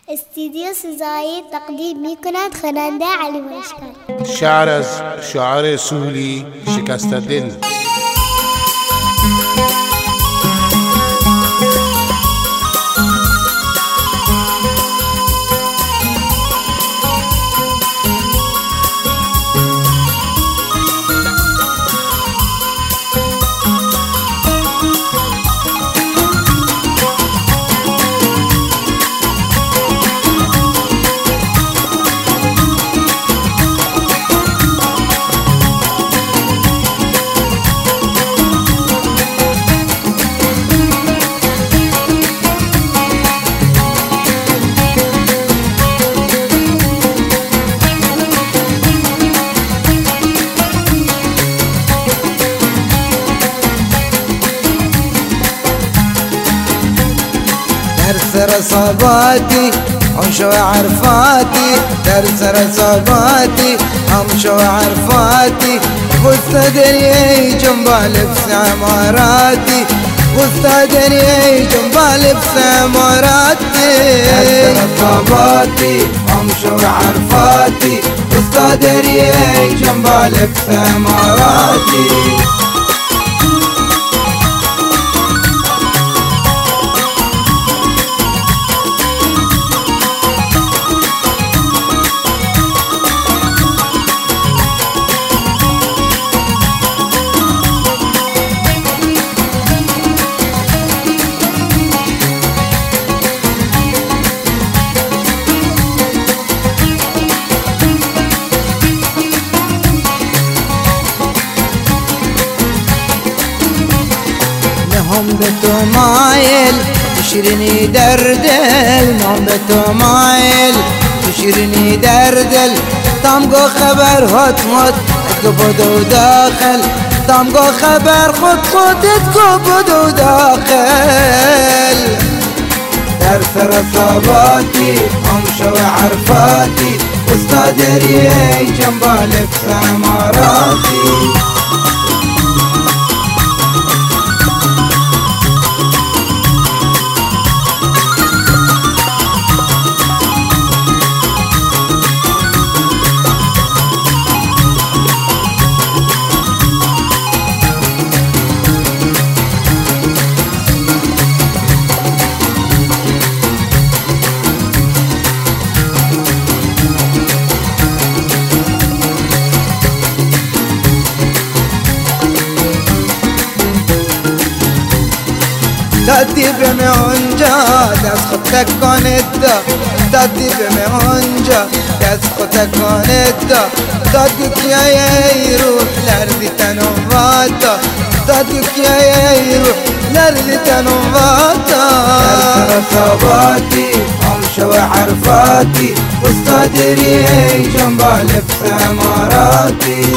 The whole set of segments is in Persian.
استدیو سزایی تقدیم می کند خواننده علی مشکل. شعر از شعر سهلی شکست دل. درس رصاباتي امشوا عرفاتي، درس رصاباتي امشوا عرفاتي، واستدري جنبال بسماراتي، واستدري جنبال بسماراتي. درس رصاباتي امشوا عرفاتي، واستدري جنبال بسماراتي. هم بتو مايل تشرني دردل، هم بتو مايل تشرني دردل، تامقو خبر هات مات اتقبضو داخل، تامقو خبر خد اتقبضو داخل. درس رصاباتي امشوا عرفاتي، واستادري جنبالك سماراتي. دادی به من اونجا دست خود تکانت دا، دادی به من اونجا دست خود تکانت دا، دادی که ای روح لرزی تنواتا، دادی که ای روح لرزی تنواتا. درس رصاباتي امشوا عرفاتي، واستادري جنبال بسماراتي.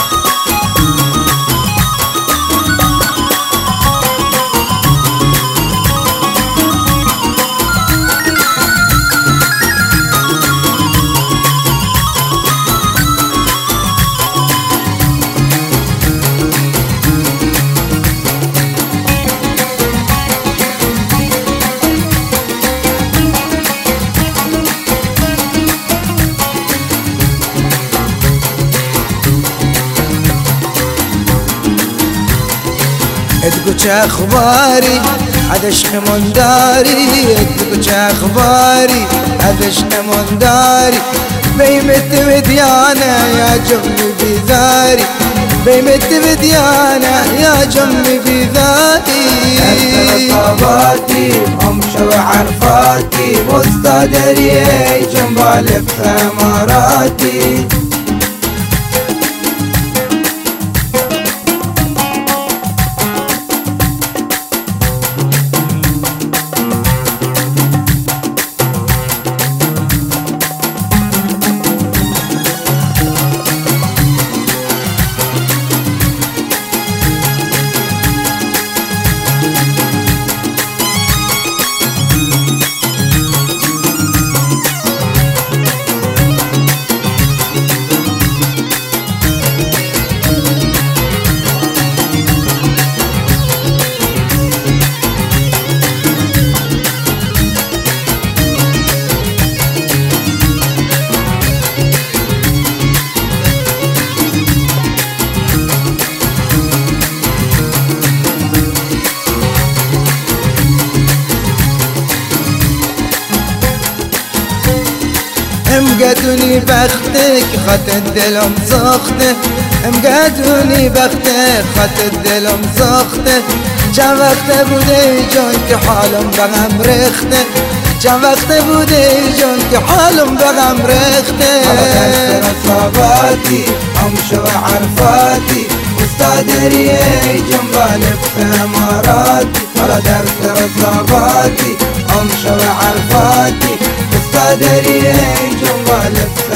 تقول چه اخباري عدشق من داري، تقول چه اخباري عدشق من داري، بيمت بديانا يا جمي بذاري، بيمت بديانا يا جمي بذاري. درس رصاباتي امشوا عرفاتي، واستادري جنبال بسماراتي. مقدوني بختك خط الدلم سخته مقدوني بختك خط الدلم سخته چند وقت بوده جان که حالم به غم رخته چند وقت بوده جان که حالم به غم رخته حالا در صاباتی هم شو عرفاتی استادری جنبال اماراتی حالا در صاباتی هم شو عرفاتی استادری جنبال